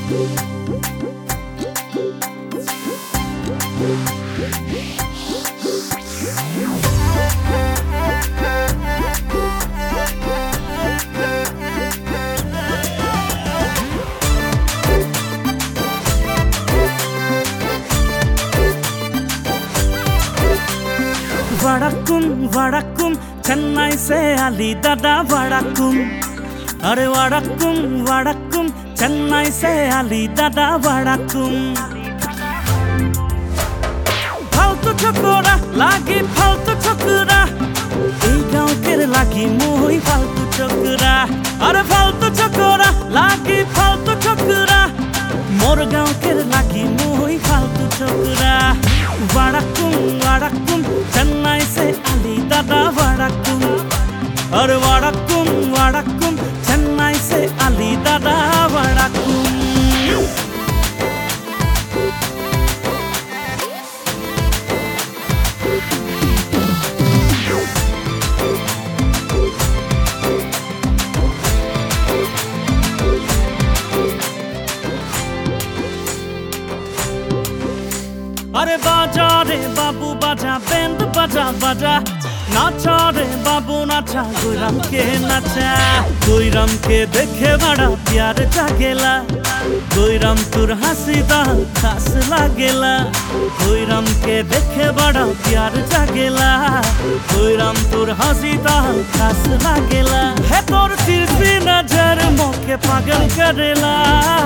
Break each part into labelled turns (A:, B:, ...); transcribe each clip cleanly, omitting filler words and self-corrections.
A: वड़क्कुम चेन्नई से अली दादा वड़क्कुम। अरे वड़क्कुम चेन्नई से अली दादा वड़क्कुम। फालतू छोकरा लागी फालतू छोकरा এই গাঁওকের লাগি মই ফালতু छोकरा। अरे फालतू छोकरा लागी फालतू छोकरा मोर गाँवकेर लागी মই फालतू छोकरा। वड़क्कुम चेन्नई से अली दादा वड़क्कुम। अरे वड़क्कुम चेन्नई से अली दादा वड़क्कुम। अरे बाजा रे बाबू बाजा बैंड बाजा बाजा नाचा रे बाबू नाचा गोइराम के नाचा। गोइराम के देखे बड़ा प्यार जागेला गोइराम तुर हंसी दाल खास लागेला। गोइराम के देखे बड़ा प्यार जागेला गोइराम तुर हंसी दाल खास लागेला। है तोर तिरछी नजर मोके पागल करेला।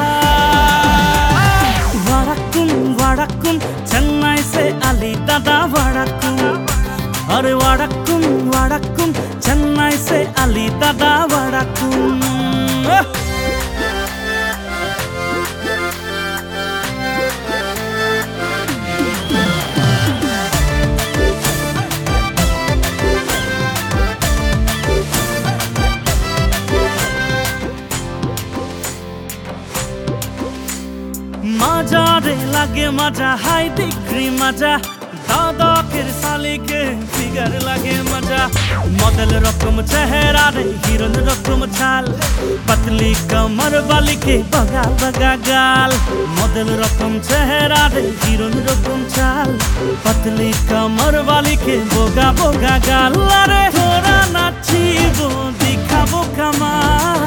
A: वड़क्कुम चेन्नई से अली दादा वड़क्कुम। अरे वड़क्कुम चेन्नई से अली दादा वड़क्कुम। मजा रे लागे मजा हाई डिग्री मजा दादा के साली के फिगर लागे मजा। मॉडल रकम चेहरा रे हीरोइन रकम चाल पतली कमर वाली के बगा बगा गाल। मॉडल रकम चेहरा रे हीरोइन रकम चाल पतली कमर वाली के बोगा बोगा गाल। अरे थोड़ा नाचिबो दिखाबो कमाल।